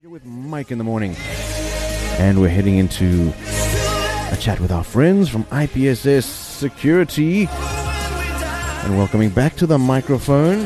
You're with Mike in the morning, and we're heading into a chat with our friends from IPSS Security, and welcoming back to the microphone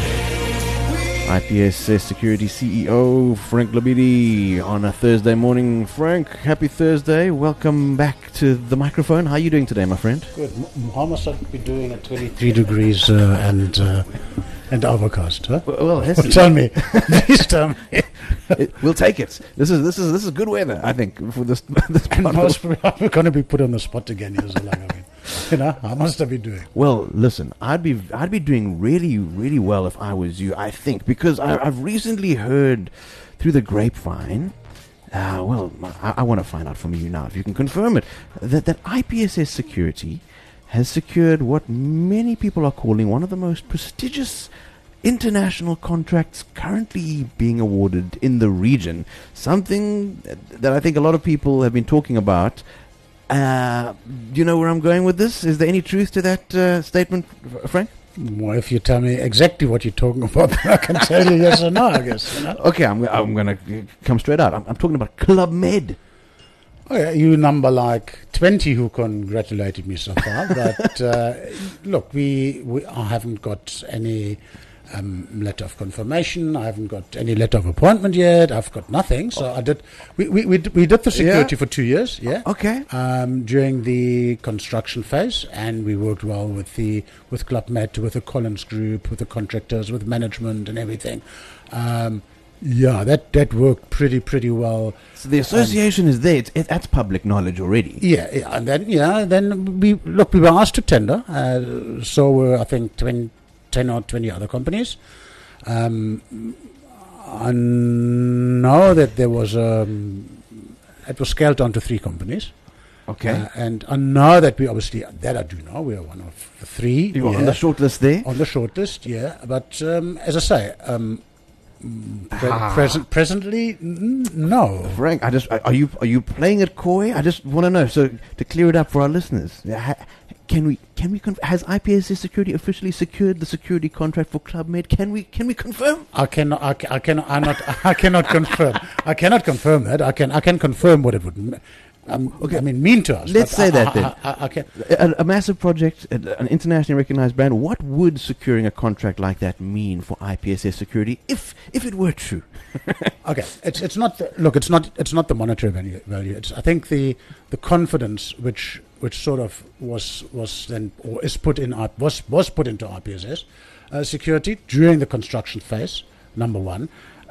IPSS Security CEO Frank Lobidi on a Thursday morning. Frank, happy Thursday. Welcome back to the microphone. How are you doing today, my friend? Good. How must I be doing at 23 degrees and overcast? Huh? Well, tell me. Please tell me. We'll take it. This is good weather, I think, for this. And most probably going to be put on the spot again. How must I be doing? Well, listen, I'd be doing really, really well if I was you, I think, because I've recently heard through the grapevine. I want to find out from you now if you can confirm it that IPSS Security has secured what many people are calling one of the most prestigious international contracts currently being awarded in the region. Something that I think a lot of people have been talking about. Do you know where I'm going with this? Is there any truth to that statement, Frank? Well, if you tell me exactly what you're talking about, then I can tell you yes or no, I guess. Okay, I'm going to come straight out. I'm talking about Club Med. Oh, yeah, you number like 20 who congratulated me so far. But look, I haven't got any letter of confirmation. I haven't got any letter of appointment yet. I've got nothing. So I did. We did the security for 2 years. Yeah. Okay. During the construction phase, and we worked well with Club Med, with the Collins Group, with the contractors, with management, and everything. That worked pretty well. So the association is there. That's public knowledge already. Yeah, and then we were asked to tender. So were, I think, 10 or 20 other companies. I know that there was it was scaled down to 3 companies. Okay. And I know that we obviously, that I do know, we are one of the 3. You are on the short list there? On the short list, yeah. But as I say, presently, no. Frank, are you playing it coy? I just want to know. So to clear it up for our listeners, has IPSS Security officially secured the security contract for Club Med? Can we confirm? I cannot confirm. I cannot confirm that. I can confirm what it would mean to us. Let's say that then. I can. A massive project, an internationally recognized brand. What would securing a contract like that mean for IPSS Security if it were true? Okay, it's not. It's not the monetary value. It's, I think, the confidence which sort of was then, or is put in was put into IPSS Security during the construction phase. Number one,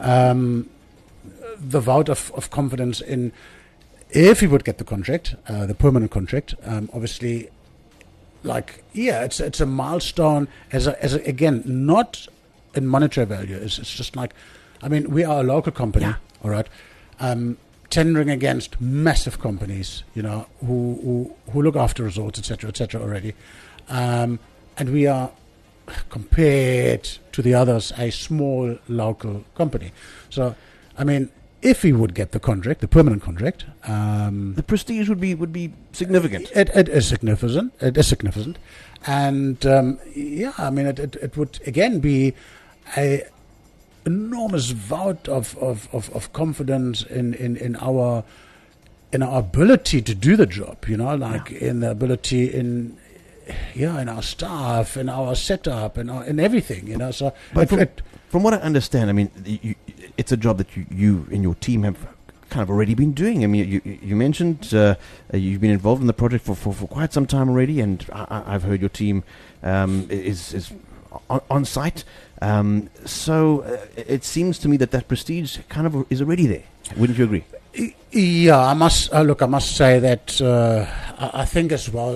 the vote of confidence in. If we would get the contract, the permanent contract, obviously, it's a milestone. As again, not in monetary value. It's just like, we are a local company, all right, tendering against massive companies, who look after resorts, etc. already, and we are, compared to the others, a small local company. So, if we would get the contract, the permanent contract, the prestige would be significant. It is significant. It is significant, and it would again be a enormous vote of confidence in our ability to do the job. In the ability in our staff, in our setup, in everything. So, but from what I understand, it's a job that you and your team have kind of already been doing. You mentioned you've been involved in the project for quite some time already, and I've heard your team is on site. So it seems to me that prestige kind of is already there. Wouldn't you agree? Yeah, I must say that I think as well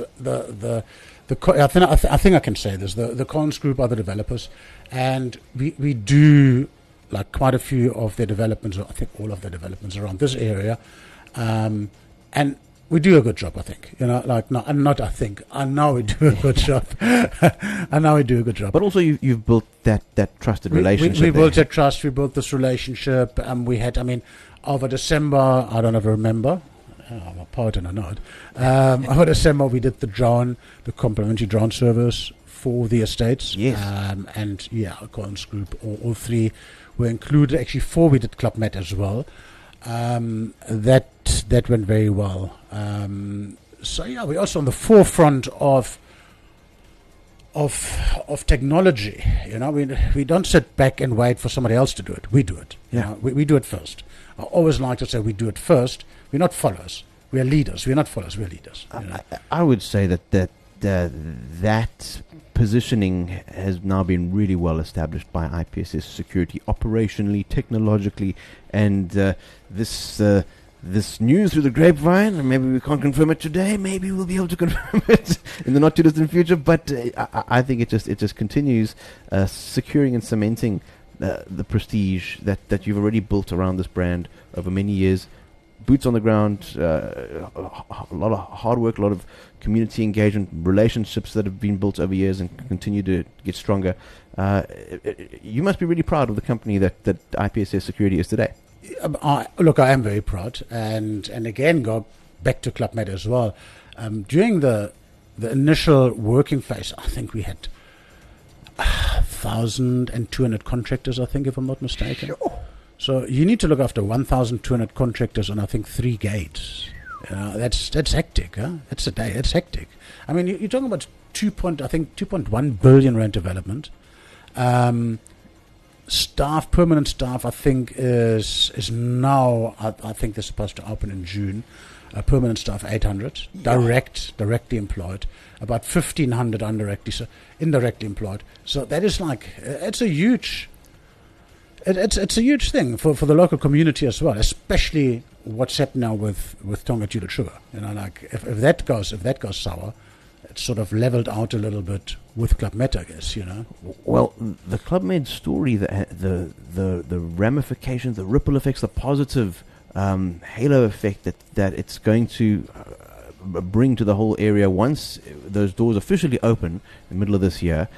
I think I can say this. The Collins Group are the developers, and we do quite a few of their developments, or I think all of their developments around this area, and we do a good job. I think I know we do a good job. I know we do a good job. But also, you've built that trusted relationship. We built that trust. We built this relationship. We had, over December, I don't ever remember. I'm a poet and I know it. Over December, we did the complimentary drone service for the estates. Yes. Collins Group, all 3 were included actually before we did Club Med as well. That went very well. So yeah, we're also on the forefront of technology. You know, we don't sit back and wait for somebody else to do it. We do it. Yeah. You know, we do it first. I always like to say we do it first. We're not followers. We are leaders. We're not followers. We're leaders. You know? I would say that positioning has now been really well established by IPSS Security, operationally, technologically, and this news through the grapevine, and maybe we can't confirm it today, maybe we'll be able to confirm it in the not too distant future, but I think it just continues securing and cementing the prestige that you've already built around this brand over many years. Boots on the ground, a lot of hard work, a lot of community engagement, relationships that have been built over years and continue to get stronger. You must be really proud of the company that IPSS Security is today. Look, I am very proud, and again, go back to Club Med as well. During the initial working phase, I think we had 1,200 contractors, I think, if I'm not mistaken. Sure. So you need to look after 1,200 contractors on, I think, 3 gates. That's hectic, huh? That's a day. That's hectic. I mean, you're talking about 2.1 billion rand development. Staff, permanent staff, I think is now. I think they're supposed to open in June. Permanent staff 800, directly employed. About 1,500 indirectly employed. So that is like it's a huge. It's a huge thing for the local community as well, especially what's happened now with Tonga Tulip Sugar. You know, like if that goes sour, it's sort of leveled out a little bit with Club Med, I guess. You know. Well, the Club Med story, the ramifications, the ripple effects, the positive halo effect that it's going to bring to the whole area once those doors officially open in the middle of this year.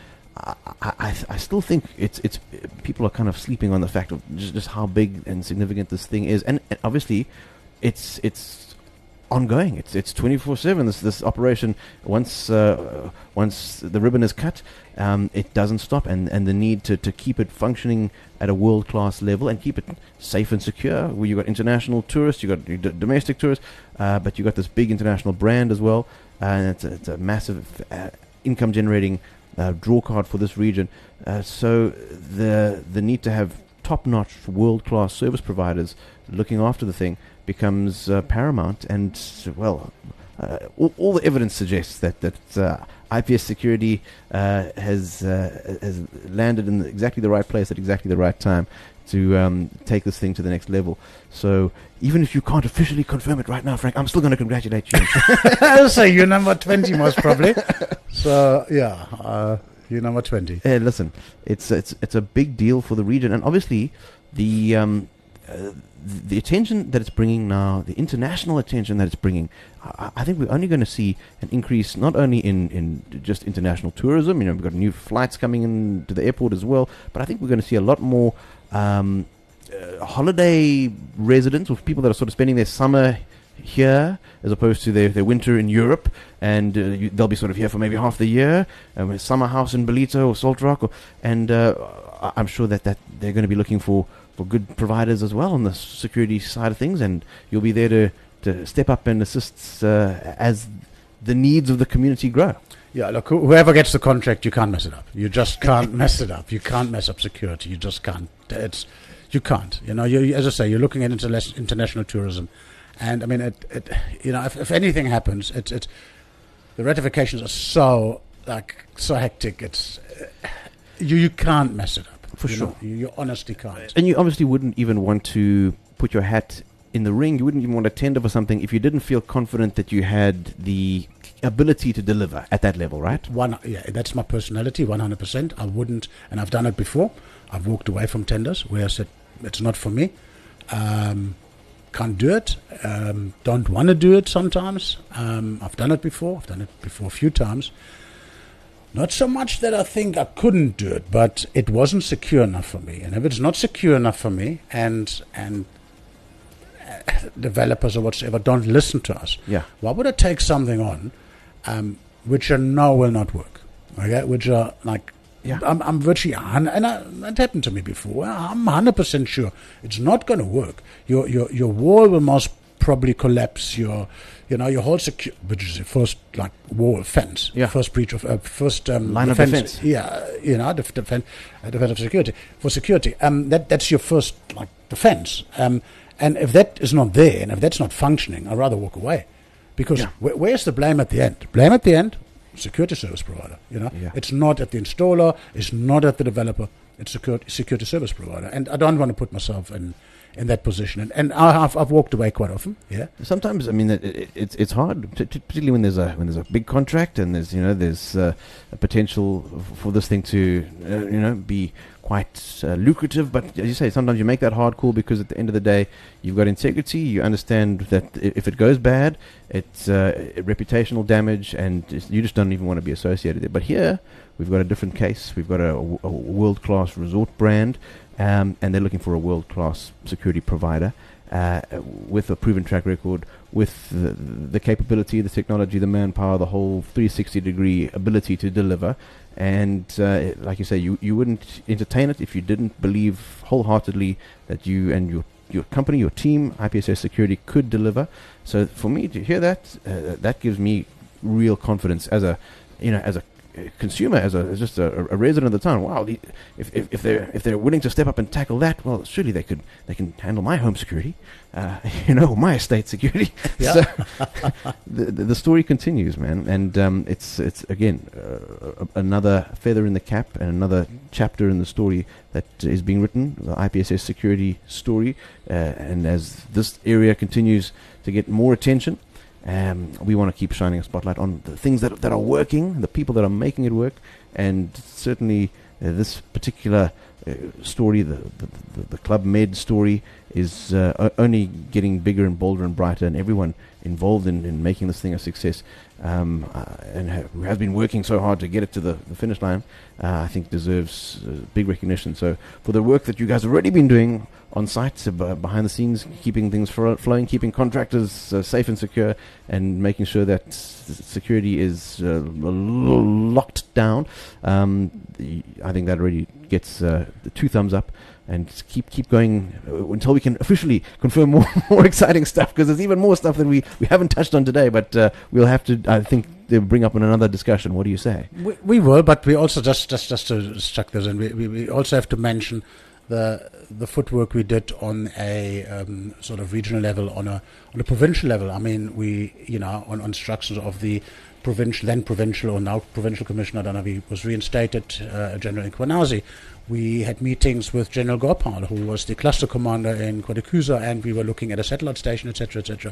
I still think it's people are kind of sleeping on the fact of just how big and significant this thing is, and obviously it's ongoing. It's 24/7. This operation once the ribbon is cut, it doesn't stop, and the need to keep it functioning at a world-class level and keep it safe and secure. Where you got international tourists, you got domestic tourists, but you got this big international brand as well, and it's a massive income-generating draw card for this region. So the need to have top-notch, world-class service providers looking after the thing becomes paramount. And well, all the evidence suggests that IPS Security has landed in exactly the right place at exactly the right time to take this thing to the next level. So even if you can't officially confirm it right now, Frank, I'm still going to congratulate you. I'll say you're number 20 most probably. So yeah, you're number 20. Listen, it's a big deal for the region, and obviously the attention that it's bringing now, the international attention that it's bringing, I think we're only going to see an increase not only in just international tourism. You know, we've got new flights coming in to the airport as well, but I think we're going to see a lot more holiday residents, or people that are sort of spending their summer here as opposed to their winter in Europe, and they'll be sort of here for maybe half the year, a summer house in Belito or Salt Rock, and I'm sure that they're going to be looking for good providers as well on the security side of things, and you'll be there to step up and assist as the needs of the community grow. Yeah, look, whoever gets the contract, you can't mess it up. You just can't mess it up. You can't mess up security. You just can't. You can't. You know, as I say, you're looking at international tourism, and I mean, if anything happens, the ratifications are so hectic. It's you can't mess it up. For sure. You honestly can't. And you obviously wouldn't even want to put your hat in the ring. You wouldn't even want to tender for something if you didn't feel confident that you had the ability to deliver at that level, right? That's my personality, 100%. I wouldn't, and I've done it before. I've walked away from tenders where I said, it's not for me. Can't do it. Don't want to do it sometimes. I've done it before. I've done it before a few times. Not so much that I think I couldn't do it, but it wasn't secure enough for me. And if it's not secure enough for me, and developers or whatsoever don't listen to us, why would I take something on which I know will not work? Okay, which are like Yeah. I'm virtually, it happened to me before. I'm 100% sure it's not going to work. Your wall will most probably collapse. Your whole which is the first like wall fence, first breach of line of defense. Yeah, defense of security for security. That's your first like defense. And if that is not there, and if that's not functioning, I'd rather walk away, because where's the blame at the end? Blame at the end, security service provider. It's not at the installer. It's not at the developer. It's security service provider, and I don't want to put myself in that position, and I've walked away quite often. Yeah. Sometimes, I mean, it's hard, particularly when there's a big contract and there's a potential for this thing to be quite lucrative. But as you say, sometimes you make that hard call because at the end of the day, you've got integrity. You understand that if it goes bad, it's reputational damage, and you just don't even want to be associated with it. But here, we've got a different case. We've got a world-class resort brand. And they're looking for a world-class security provider with a proven track record, with the capability, the technology, the manpower, the whole 360-degree ability to deliver. And like you say, you wouldn't entertain it if you didn't believe wholeheartedly that you and your company, your team, IPSS Security, could deliver. So for me to hear that, that gives me real confidence as a consumer, as just a resident of the town. Wow, if they're willing to step up and tackle that, well, surely they can handle my home security, my estate security. Yeah. So the story continues, man, and it's again another feather in the cap and another chapter in the story that is being written, the IPSS Security story, and as this area continues to get more attention, we want to keep shining a spotlight on the things that are working, the people that are making it work, and certainly this particular story, the Club Med story, is only getting bigger and bolder and brighter, and everyone involved in making this thing a success, and who has been working so hard to get it to the finish line, I think deserves big recognition. So for the work that you guys have already been doing on site, behind the scenes, keeping things flowing, keeping contractors safe and secure, and making sure that security is locked down, I think that already gets the 2 thumbs up. And keep going until we can officially confirm more exciting stuff, because there's even more stuff that we haven't touched on today, but we'll have to, I think, bring up in another discussion. What do you say? We will, but we also just to chuck this in, we also have to mention the footwork we did on a sort of regional level, on a provincial level. I mean, we on instructions of the then provincial or now provincial commissioner, I don't know if he was reinstated, General Nkwanazi. We had meetings with General Gopal, who was the cluster commander in KwaDukuza, and we were looking at a satellite station, etc., etc.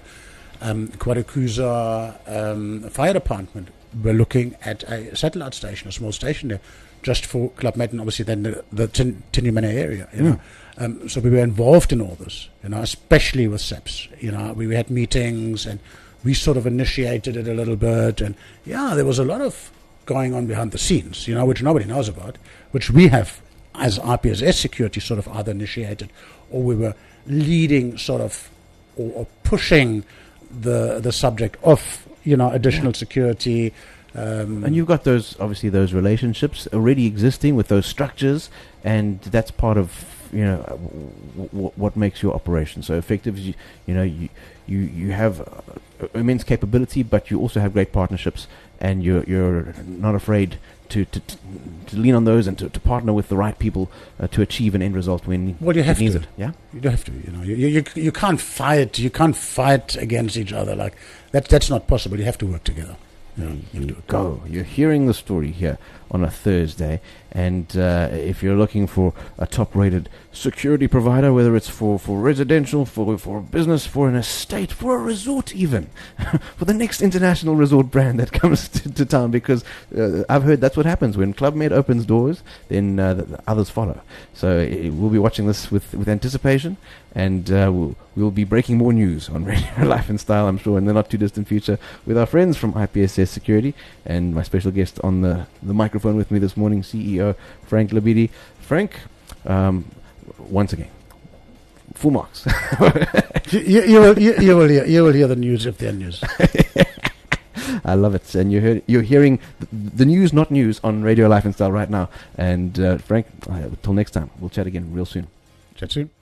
KwaDukuza Fire Department were looking at a satellite station, a small station there, just for Club Med, and obviously then the Tinyamana area. So we were involved in all this, especially with SEPs. We had meetings, and we sort of initiated it a little bit, and there was a lot of going on behind the scenes, which nobody knows about, which we have as IPSS Security sort of either initiated, or we were leading sort of or pushing the subject of additional security. And you've got those relationships already existing with those structures, and that's part of what makes your operation so effective. You have immense capability, but you also have great partnerships, and you're not afraid to lean on those and to partner with the right people to achieve an end result when you have it needs to. it. Yeah, you have to. You can't fight. You can't fight against each other like that. That's not possible. You have to work together. You're hearing the story here on a Thursday, and if you're looking for a top-rated security provider, whether it's for residential, for business, for an estate, for a resort even, for the next international resort brand that comes to town, because I've heard that's what happens when Club Med opens doors, then the others follow. So we'll be watching this with anticipation, and we'll be breaking more news on Radio Life and Style, I'm sure, in the not-too-distant future with our friends from IPSS Security, and my special guest on the microphone with me this morning, CEO Frank Labidi. Frank, once again, full marks. you will hear the news if they're news. I love it. And you're hearing the news, not news, on Radio Life and Style right now. And Frank, till next time, we'll chat again real soon. Chat soon.